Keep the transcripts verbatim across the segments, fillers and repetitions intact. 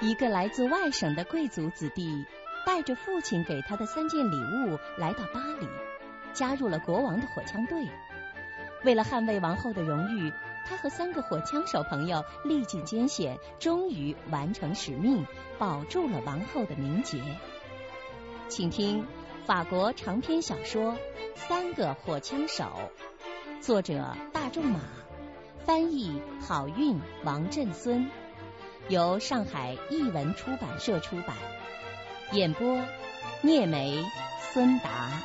一个来自外省的贵族子弟带着父亲给他的三件礼物来到巴黎，加入了国王的火枪队。为了捍卫王后的荣誉，他和三个火枪手朋友历尽艰险，终于完成使命，保住了王后的名节。请听法国长篇小说《三个火枪手》，作者大仲马，翻译郝韵、王振孙，由上海译文出版社出版，演播聂梅、孙达。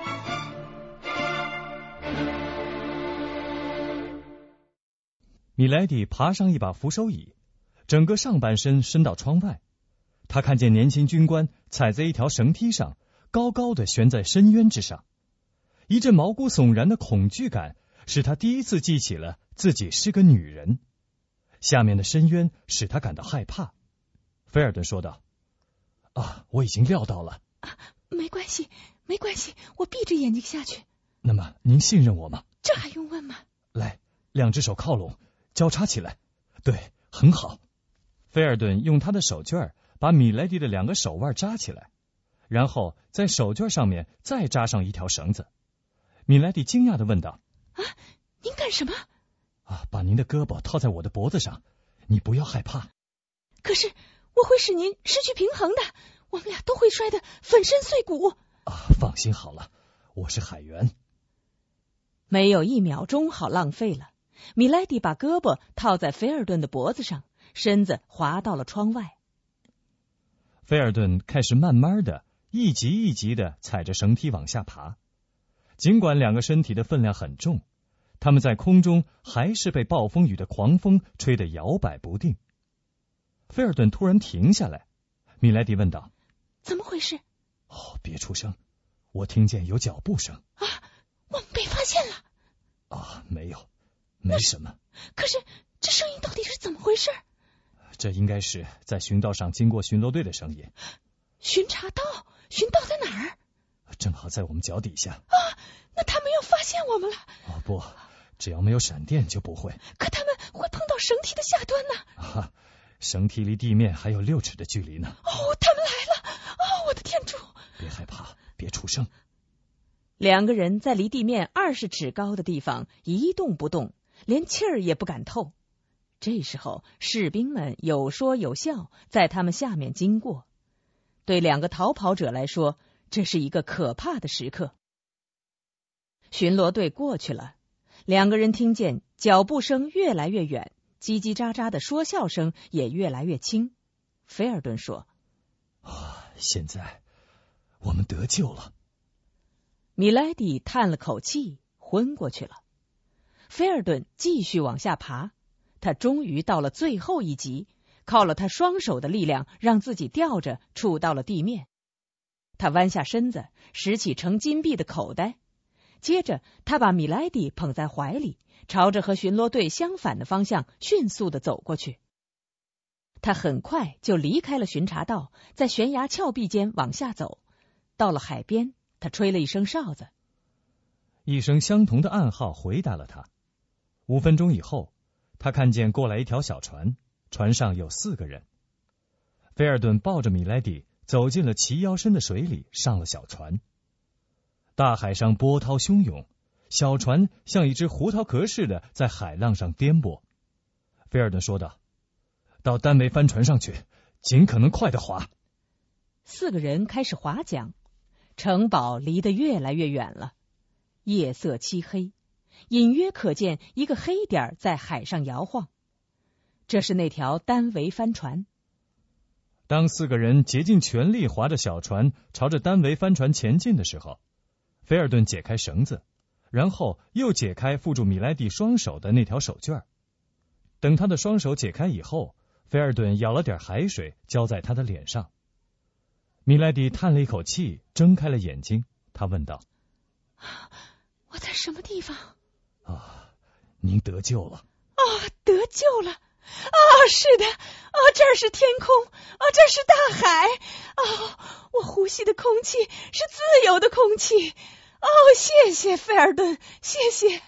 米莱迪爬上一把扶手椅，整个上半身伸到窗外。他看见年轻军官踩在一条绳梯上，高高的悬在深渊之上。一阵毛骨悚然的恐惧感使他第一次记起了自己是个女人。下面的深渊使他感到害怕。菲尔顿说道：啊，我已经料到了。 啊，没关系，没关系，我闭着眼睛下去。 那么您信任我吗？ 这还用问吗？ 来，两只手靠拢，交叉起来。对，很好。菲尔顿用他的手绢把米莱迪的两个手腕扎起来，然后在手绢上面再扎上一条绳子。米莱迪惊讶地问道： 啊，您干什么？ 啊，把您的胳膊套在我的脖子上，你不要害怕。 可是我会使您失去平衡的，我们俩都会摔得粉身碎骨。 啊，放心好了，我是海员。 没有一秒钟好浪费了，米莱迪把胳膊套在菲尔顿的脖子上，身子滑到了窗外。 菲尔顿开始慢慢的一级一级的踩着绳梯往下爬，尽管两个身体的分量很重，他们在空中还是被暴风雨的狂风吹得摇摆不定。菲尔顿突然停下来，米莱迪问道： 怎么回事？ 哦，别出声，我听见有脚步声。 啊，我们被发现了。 啊，没有，没什么。 可是这声音到底是怎么回事？ 这应该是在巡道上经过巡逻队的声音。 巡查道？巡道在哪儿？ 正好在我们脚底下。 啊，那他们要发现我们了。 哦，不，只要没有闪电就不会。 可他们会碰到绳梯的下端呢。 啊，绳梯离地面还有六尺的距离呢。 哦，他们来了！哦，我的天主！ 别害怕，别出声。 两个人在离地面二十尺高的地方一动不动，连气儿也不敢透。这时候士兵们有说有笑，在他们下面经过。对两个逃跑者来说，这是一个可怕的时刻。巡逻队过去了，两个人听见脚步声越来越远，叽叽喳喳的说笑声也越来越轻。菲尔顿说： 啊，现在我们得救了。 米莱迪叹了口气，昏过去了。菲尔顿继续往下爬，他终于到了最后一级，靠了他双手的力量，让自己吊着触到了地面。他弯下身子，拾起盛金币的口袋，接着他把米莱迪捧在怀里，朝着和巡逻队相反的方向迅速地走过去。他很快就离开了巡查道，在悬崖峭壁间往下走，到了海边，他吹了一声哨子， 一声相同的暗号回答了他。五分钟以后，他看见过来一条小船，船上有四个人。菲尔顿抱着米莱迪走进了齐腰深的水里，上了小船。大海上波涛汹涌，小船像一只胡桃壳似的在海浪上颠簸。菲尔顿说道：到单桅帆船上去，尽可能快地划。 四个人开始划桨，城堡离得越来越远了，夜色漆黑，隐约可见一个黑点在海上摇晃。这是那条单桅帆船。 当四个人竭尽全力划着小船朝着单桅帆船前进的时候，菲尔顿解开绳子，然后又解开缚住米莱迪双手的那条手绢。等他的双手解开以后，菲尔顿舀了点海水浇在他的脸上。米莱迪叹了一口气，睁开了眼睛。他问道： 我在什么地方？ 啊，您得救了。 啊，得救了！啊，是的，啊，这儿是天空，啊，这是大海，啊，我呼吸的空气是自由的空气。哦，谢谢菲尔顿，谢谢。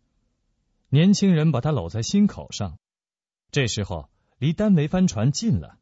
年轻人把他搂在心口上。这时候离单桅帆船近了，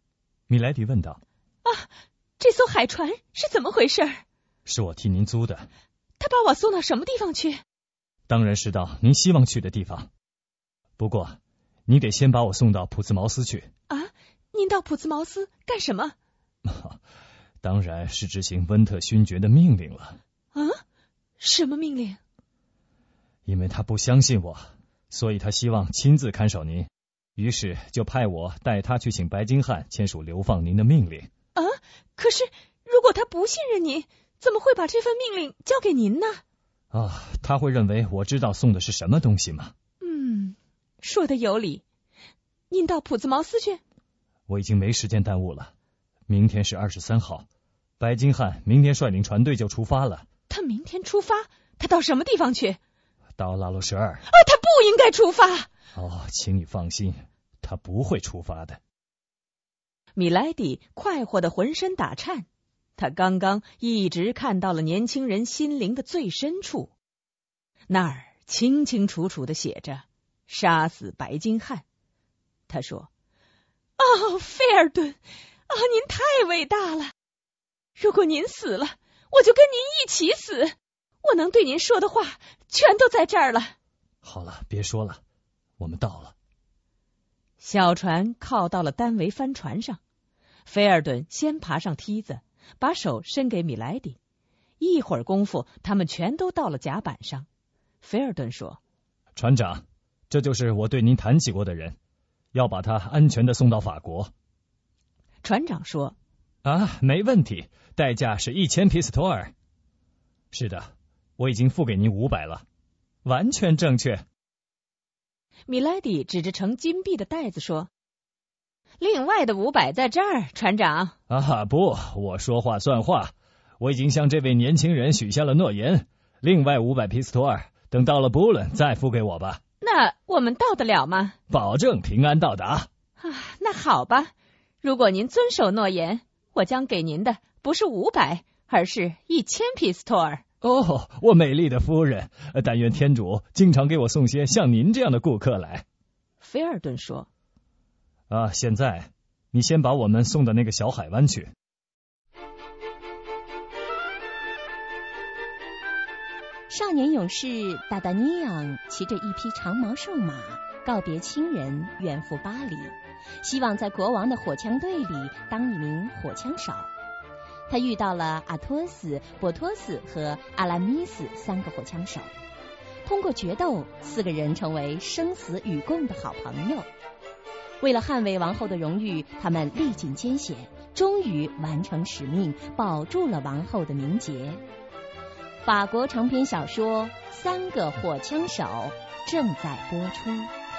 米莱迪问道。 啊，这艘海船是怎么回事？ 是我替您租的。 他把我送到什么地方去？ 当然是到您希望去的地方。不过，你得先把我送到普兹茅斯去。 啊，您到普兹茅斯干什么？ 当然是执行温特勋爵的命令了。 啊？什么命令？ 因为他不相信我，所以他希望亲自看守您，于是就派我带他去请白金汉签署流放您的命令。 啊？可是如果他不信任您，怎么会把这份命令交给您呢？ 啊，他会认为我知道送的是什么东西吗？ 嗯，说得有理。您到普兹茅斯去？ 我已经没时间耽误了。明天是二十三号，白金汉明天率领船队就出发了。 他明天出发？他到什么地方去？ 到拉罗什尔。 啊，他不应该出发。 哦，请你放心，他不会出发的。 米莱迪快活的浑身打颤，他刚刚一直看到了年轻人心灵的最深处，那儿清清楚楚的写着杀死白金汉。他说：哦，菲尔顿，啊，您太伟大了！如果您死了，我就跟您一起死。我能对您说的话全都在这儿了。 好了，别说了，我们到了。 小船靠到了单桅帆船上，菲尔顿先爬上梯子，把手伸给米莱迪。一会儿功夫，他们全都到了甲板上。菲尔顿说： 船长，这就是我对您谈起过的人，要把他安全的送到法国。 船长说： 啊，没问题，代价是一千皮斯托尔。是的，我已经付给您五百了，完全正确。 米莱迪指着盛金币的袋子说：另外的五百在这儿，船长。 啊，不，我说话算话，我已经向这位年轻人许下了诺言，另外五百皮斯托尔等到了布伦再付给我吧。 那我们到得了吗？ 保证平安到达。 啊，那好吧，如果您遵守诺言，我将给您的不是五百，而是一千皮斯托尔。 哦，我美丽的夫人，但愿天主经常给我送些像您这样的顾客来。 菲尔顿说： 啊，现在你先把我们送到那个小海湾去。 少年勇士达达尼昂骑着一匹长毛瘦马，告别亲人，远赴巴黎，希望在国王的火枪队里当一名火枪手。他遇到了阿托斯、波托斯和阿拉米斯三个火枪手，通过决斗，四个人成为生死与共的好朋友。为了捍卫王后的荣誉，他们历尽艰险，终于完成使命，保住了王后的名节。法国长篇小说《三个火枪手》正在播出。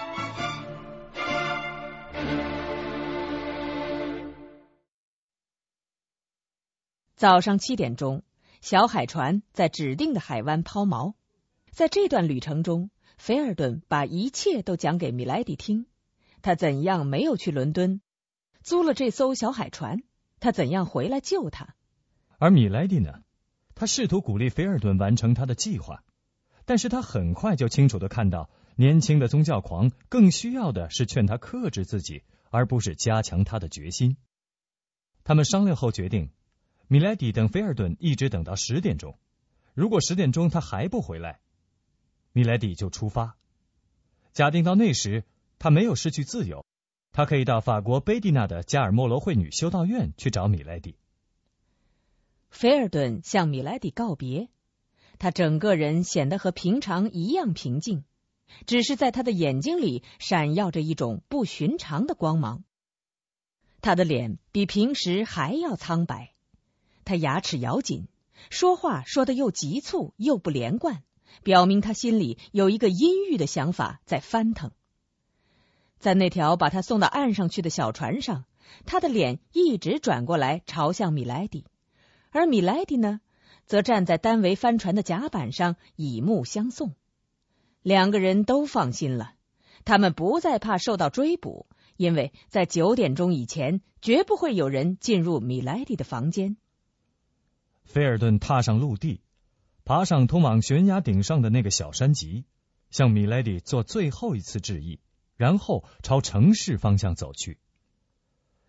早上七点钟，小海船在指定的海湾抛锚。在这段旅程中，菲尔顿把一切都讲给米莱迪听。他怎样没有去伦敦，租了这艘小海船，他怎样回来救他。 而米莱迪呢？他试图鼓励菲尔顿完成他的计划，但是他很快就清楚地看到，年轻的宗教狂更需要的是劝他克制自己，而不是加强他的决心。他们商量后决定，米莱迪等菲尔顿一直等到十点钟，如果十点钟他还不回来，米莱迪就出发。假定到那时他没有失去自由，他可以到法国贝蒂娜的加尔默罗会女修道院去找米莱迪。 菲尔顿向米莱迪告别，他整个人显得和平常一样平静，只是在他的眼睛里闪耀着一种不寻常的光芒。他的脸比平时还要苍白，他牙齿咬紧，说话说得又急促又不连贯，表明他心里有一个阴郁的想法在翻腾。在那条把他送到岸上去的小船上，他的脸一直转过来朝向米莱迪，而米莱迪呢，则站在单桅帆船的甲板上以目相送。两个人都放心了，他们不再怕受到追捕，因为在九点钟以前绝不会有人进入米莱迪的房间。 菲尔顿踏上陆地，爬上通往悬崖顶上的那个小山脊，向米莱迪做最后一次致意，然后朝城市方向走去。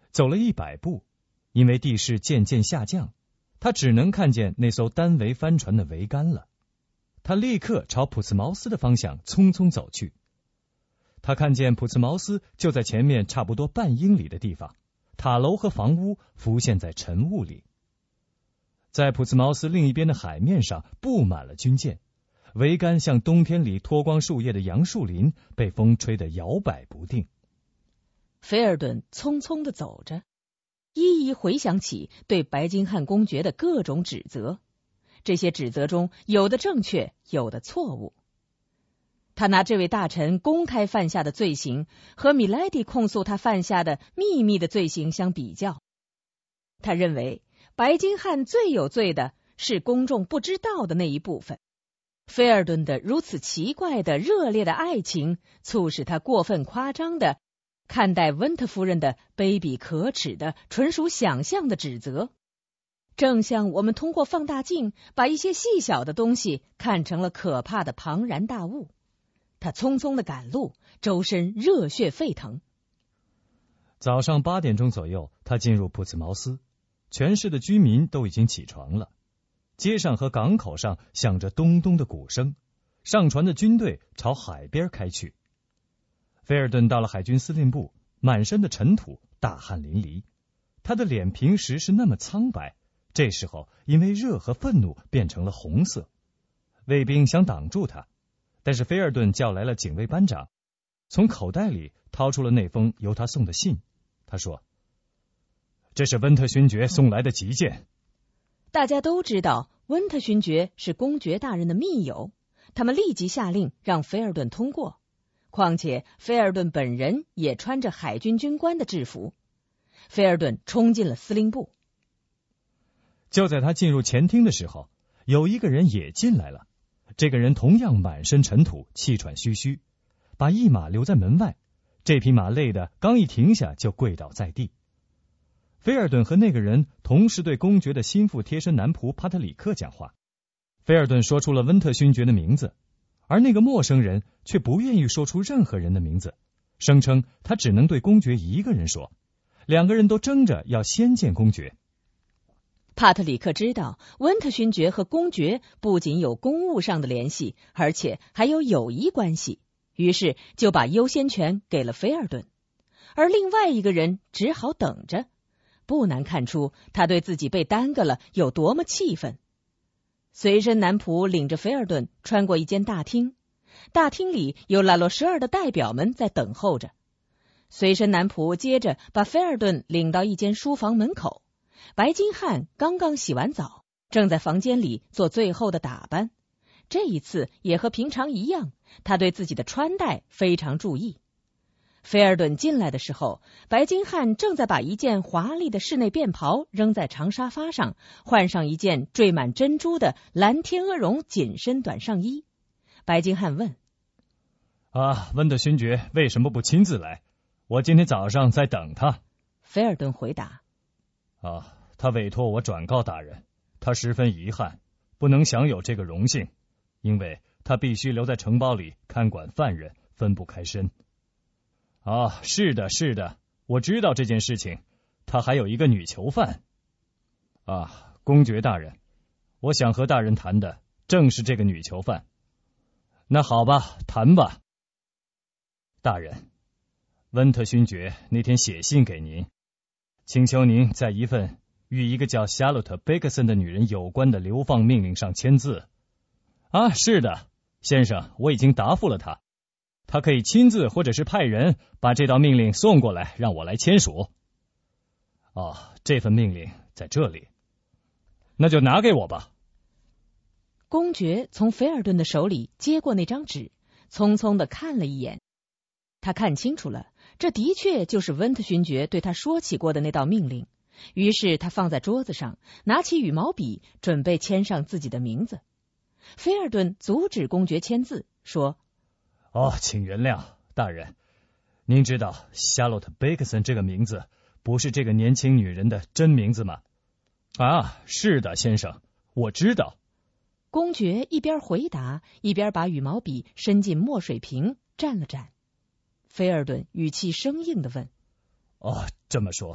走了一百步，因为地势渐渐下降，他只能看见那艘单桅帆船的桅杆了。他立刻朝普茨茅斯的方向匆匆走去。他看见普茨茅斯就在前面差不多半英里的地方，塔楼和房屋浮现在晨雾里。在普茨茅斯另一边的海面上布满了军舰，桅杆像冬天里脱光树叶的杨树林，被风吹得摇摆不定。 菲尔顿匆匆地走着，一一回想起对白金汉公爵的各种指责，这些指责中有的正确，有的错误。他拿这位大臣公开犯下的罪行和米莱迪控诉他犯下的秘密的罪行相比较，他认为白金汉最有罪的是公众不知道的那一部分。菲尔顿的如此奇怪的热烈的爱情，促使他过分夸张的看待温特夫人的卑鄙可耻的纯属想象的指责，正像我们通过放大镜把一些细小的东西看成了可怕的庞然大物。他匆匆的赶路，周身热血沸腾。 早上八点钟左右，他进入普茨茅斯，全市的居民都已经起床了。街上和港口上响着咚咚的鼓声，上船的军队朝海边开去。菲尔顿到了海军司令部，满身的尘土，大汗淋漓。他的脸平时是那么苍白，这时候因为热和愤怒变成了红色。卫兵想挡住他，但是菲尔顿叫来了警卫班长，从口袋里掏出了那封由他送的信。他说：“这是温特勋爵送来的急件。” 大家都知道温特勋爵是公爵大人的密友，他们立即下令让菲尔顿通过。况且菲尔顿本人也穿着海军军官的制服。菲尔顿冲进了司令部。 就在他进入前厅的时候，有一个人也进来了。这个人同样满身尘土，气喘吁吁，把一马留在门外。这匹马累得刚一停下就跪倒在地。菲尔顿和那个人同时对公爵的心腹贴身男仆帕特里克讲话。菲尔顿说出了温特勋爵的名字，而那个陌生人却不愿意说出任何人的名字，声称他只能对公爵一个人说。两个人都争着要先见公爵。 帕特里克知道温特勋爵和公爵不仅有公务上的联系，而且还有友谊关系，于是就把优先权给了菲尔顿，而另外一个人只好等着。不难看出他对自己被耽搁了有多么气愤。随身男仆领着菲尔顿穿过一间大厅，大厅里有拉洛什尔的代表们在等候着。随身男仆接着把菲尔顿领到一间书房门口。白金汉刚刚洗完澡，正在房间里做最后的打扮。这一次也和平常一样，他对自己的穿戴非常注意。菲尔顿进来的时候，白金汉正在把一件华丽的室内便袍扔在长沙发上，换上一件缀满珍珠的蓝天鹅绒紧身短上衣。白金汉问： 啊，温特勋爵为什么不亲自来？我今天早上在等他。 菲尔顿回答： 啊，他委托我转告大人，他十分遗憾，不能享有这个荣幸，因为他必须留在城堡里看管犯人，分不开身。啊，是的，是的，我知道这件事情。他还有一个女囚犯。啊，公爵大人，我想和大人谈的正是这个女囚犯。那好吧，谈吧。大人，温特勋爵那天写信给您，请求您在一份与一个叫夏洛特·贝克森的女人有关的流放命令上签字。啊，是的，先生，我已经答复了他。他可以亲自或者是派人把这道命令送过来，让我来签署。哦，这份命令在这里。那就拿给我吧。 公爵从菲尔顿的手里接过那张纸，匆匆地看了一眼。他看清楚了，这的确就是温特勋爵对他说起过的那道命令。于是他放在桌子上，拿起羽毛笔，准备签上自己的名字。菲尔顿阻止公爵签字，说： 哦，请原谅，大人，您知道夏洛特·贝克森这个名字不是这个年轻女人的真名字吗？啊，是的，先生，我知道。 公爵一边回答，一边把羽毛笔伸进墨水瓶，蘸了蘸。菲尔顿语气生硬地问： 哦，这么说，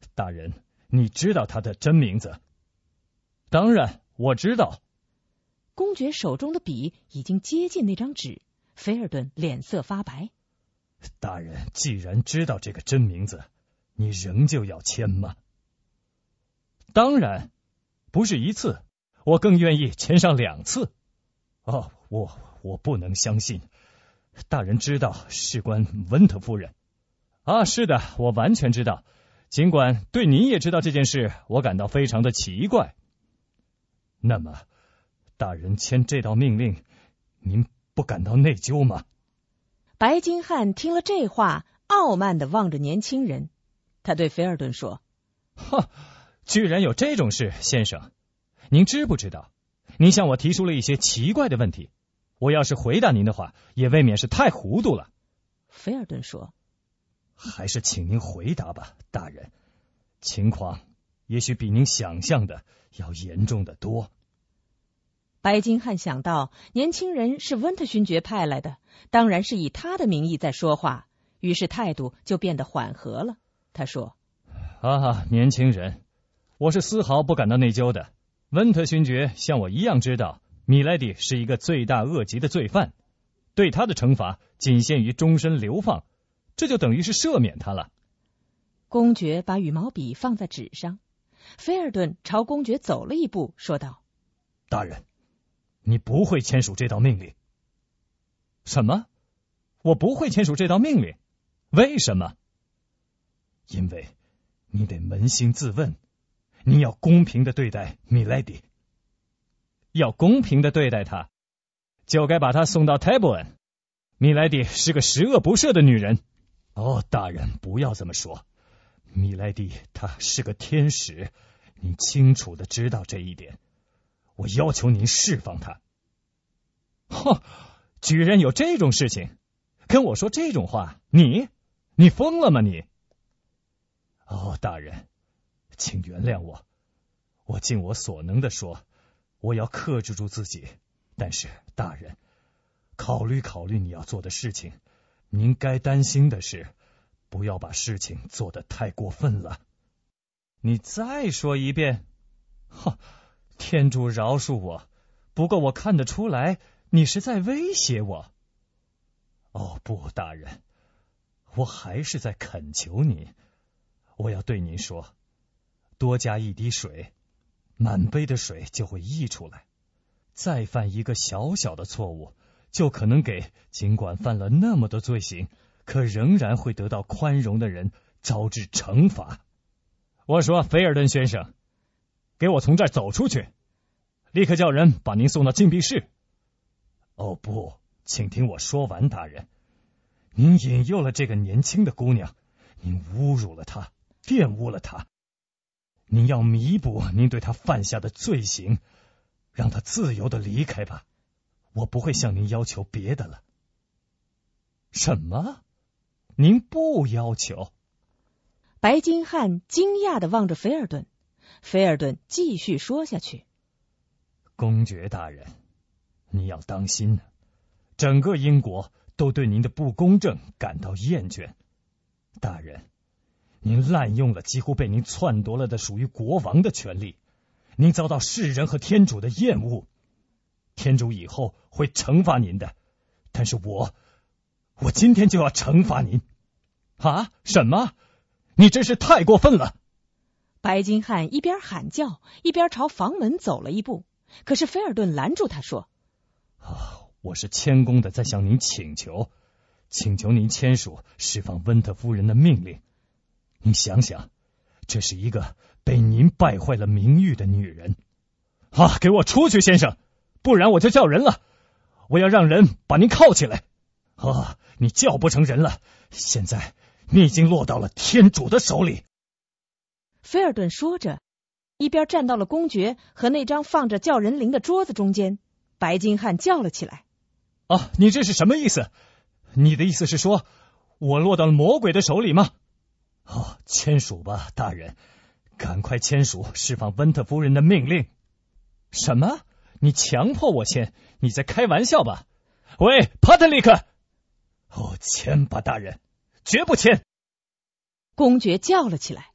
大人，你知道他的真名字？当然，我知道。 公爵手中的笔已经接近那张纸，菲尔顿脸色发白。 大人，既然知道这个真名字，你仍旧要签吗？当然，不是一次，我更愿意签上两次。哦，我我不能相信，大人知道事关温特夫人。啊，是的，我完全知道。尽管对您也知道这件事，我感到非常的奇怪。那么，大人签这道命令，您不感到内疚吗？ 白金汉听了这话，傲慢地望着年轻人。他对菲尔顿说： 哈，居然有这种事，先生！您知不知道？您向我提出了一些奇怪的问题，我要是回答您的话，也未免是太糊涂了。 菲尔顿说： 还是请您回答吧，大人。情况也许比您想象的要严重的多。 白金汉想到年轻人是温特勋爵派来的，当然是以他的名义在说话，于是态度就变得缓和了。他说： 啊，年轻人，我是丝毫不感到内疚的。温特勋爵像我一样知道米莱迪是一个罪大恶极的罪犯，对他的惩罚仅限于终身流放，这就等于是赦免他了。 公爵把羽毛笔放在纸上，菲尔顿朝公爵走了一步，说道： 大人，你不会签署这道命令。什么？我不会签署这道命令？为什么？因为你得扪心自问，你要公平的对待米莱迪。要公平的对待她，就该把她送到泰伯恩。米莱迪是个十恶不赦的女人。哦，大人，不要这么说。米莱迪她是个天使，你清楚的知道这一点。我要求您释放她。哼，居然有这种事情，跟我说这种话，你你疯了吗你？哦，大人，请原谅我，我尽我所能的说，我要克制住自己。但是，大人，考虑考虑你要做的事情，您该担心的是，不要把事情做得太过分了。你再说一遍。哼，天主饶恕我，不过我看得出来，你是在威胁我。哦，不，大人，我还是在恳求你。我要对您说，多加一滴水，满杯的水就会溢出来。再犯一个小小的错误，就可能给尽管犯了那么多罪行，可仍然会得到宽容的人招致惩罚。我说，菲尔顿先生，给我从这儿走出去，立刻叫人把您送到禁闭室。哦不，请听我说完，大人。您引诱了这个年轻的姑娘，您侮辱了她，玷污了她。您要弥补您对她犯下的罪行，让她自由的离开吧。我不会向您要求别的了。什么？您不要求？ 白金汉惊讶地望着菲尔顿，菲尔顿继续说下去： 公爵大人，你要当心呢，整个英国都对您的不公正感到厌倦。大人，您滥用了几乎被您篡夺了的属于国王的权利，您遭到世人和天主的厌恶。天主以后会惩罚您的，但是我我今天就要惩罚您。啊？什么？你真是太过分了！ 白金汉一边喊叫，一边朝房门走了一步，可是菲尔顿拦住他说： 啊，我是谦恭的在向您请求，请求您签署释放温特夫人的命令。您想想，这是一个被您败坏了名誉的女人。啊，给我出去，先生，不然我就叫人了。我要让人把您铐起来。啊，你叫不成人了，现在你已经落到了天主的手里。 菲尔顿说着，一边站到了公爵和那张放着叫人铃的桌子中间。白金汉叫了起来： 啊，你这是什么意思？你的意思是说我落到了魔鬼的手里吗？哦，签署吧，大人，赶快签署释放温特夫人的命令。什么？你强迫我签？你在开玩笑吧？喂，帕特里克！哦，签吧，大人，绝不签！ 公爵叫了起来，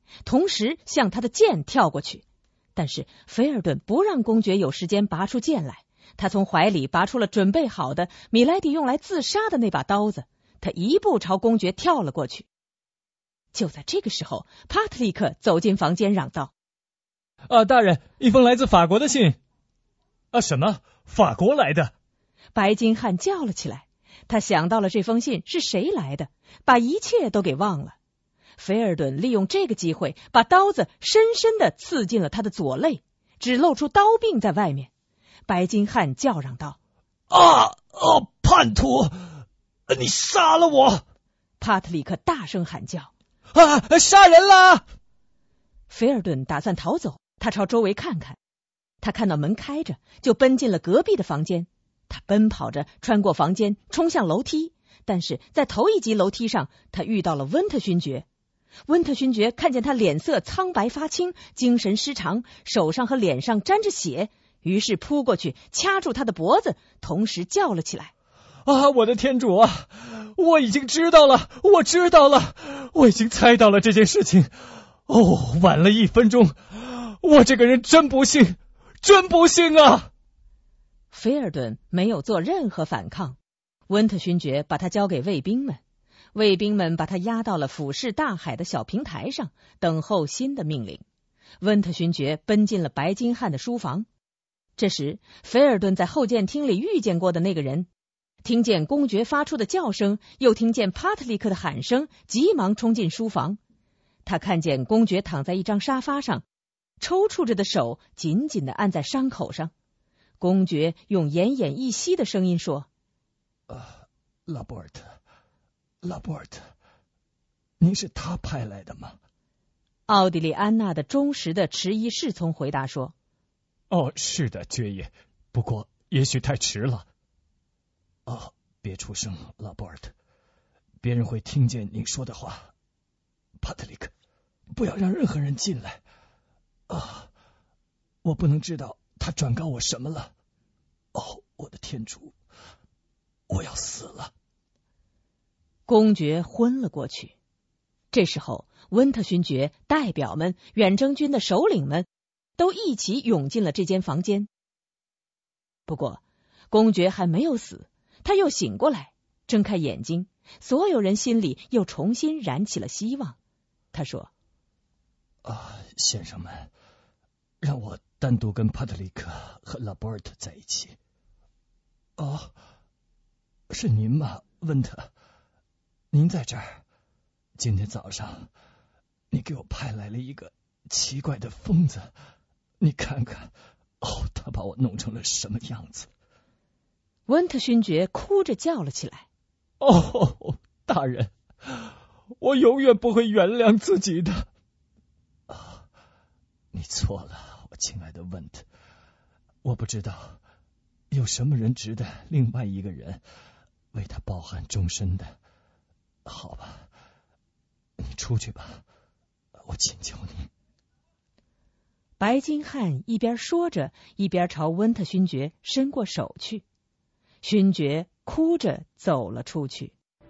同时向他的剑跳过去。但是菲尔顿不让公爵有时间拔出剑来，他从怀里拔出了准备好的米莱迪用来自杀的那把刀子，他一步朝公爵跳了过去。就在这个时候，帕特里克走进房间嚷道： 啊，大人，一封来自法国的信。啊，什么？法国来的？ 白金汉叫了起来，他想到了这封信是谁来的，把一切都给忘了。菲尔顿利用这个机会，把刀子深深地刺进了他的左肋，只露出刀柄在外面。白金汉叫嚷道： 啊啊！叛徒，你杀了我！ 帕特里克大声喊叫： 啊！杀人了！ 菲尔顿打算逃走，他朝周围看看，他看到门开着，就奔进了隔壁的房间。他奔跑着穿过房间，冲向楼梯，但是在头一级楼梯上，他遇到了温特勋爵。温特勋爵看见他脸色苍白发青，精神失常，手上和脸上沾着血，于是扑过去掐住他的脖子，同时叫了起来： 啊，我的天主啊！我已经知道了，我知道了，我已经猜到了这件事情。哦，晚了一分钟，我这个人真不幸，真不幸啊！ 菲尔顿没有做任何反抗，温特勋爵把他交给卫兵们，卫兵们把他押到了俯视大海的小平台上，等候新的命令。温特勋爵奔进了白金汉的书房。这时，菲尔顿在后见厅里遇见过的那个人，听见公爵发出的叫声，又听见帕特里克的喊声，急忙冲进书房。他看见公爵躺在一张沙发上，抽搐着的手紧紧地按在伤口上。公爵用奄奄一息的声音说： 啊，拉波尔特，拉波尔特，您是他派来的吗？ 奥地利安娜的忠实的迟疑侍从回答说： 哦，是的，爵爷，不过也许太迟了。哦，别出声，拉波尔特，别人会听见您说的话。帕特里克，不要让任何人进来。啊，我不能知道他转告我什么了。哦，我的天主，我要死了。 公爵昏了过去。这时候，温特勋爵、代表们、远征军的首领们都一起涌进了这间房间。不过，公爵还没有死，他又醒过来，睁开眼睛，所有人心里又重新燃起了希望。他说： 啊，先生们，让我单独跟帕特里克和拉波尔特在一起。哦，是您吗，温特？您在这儿？今天早上，你给我派来了一个奇怪的疯子，你看看，哦，他把我弄成了什么样子？ 温特勋爵哭着叫了起来： 哦，大人，我永远不会原谅自己的。啊，你错了，我亲爱的温特，我不知道有什么人值得另外一个人为他抱憾终身的。好吧，你出去吧，我请求你。 白金汉一边说着，一边朝温特勋爵伸过手去。勋爵哭着走了出去。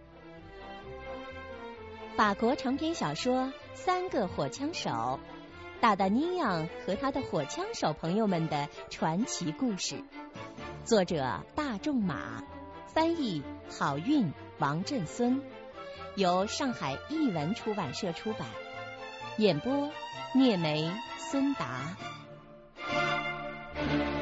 法国长篇小说《三个火枪手》，大大尼昂和他的火枪手朋友们的传奇故事，作者大仲马，翻译郝韵、王振孙，由上海译文出版社出版，演播聂梅、孙达。